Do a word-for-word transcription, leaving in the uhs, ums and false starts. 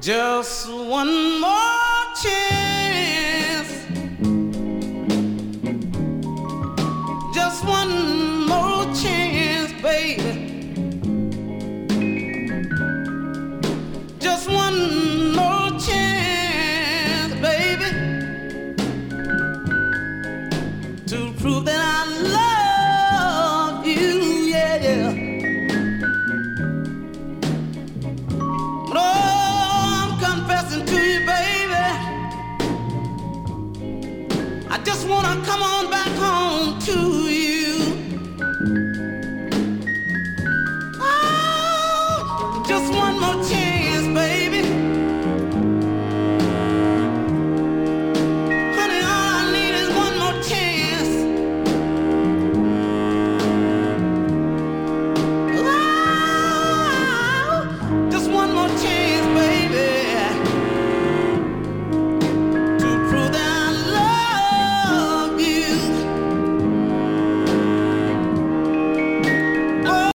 Just one more chance. Just one more chance, baby. Just one more chance, baby, to prove that I love you, yeah, yeah. But oh, I'm confessing to you, baby, I just wanna come on back home to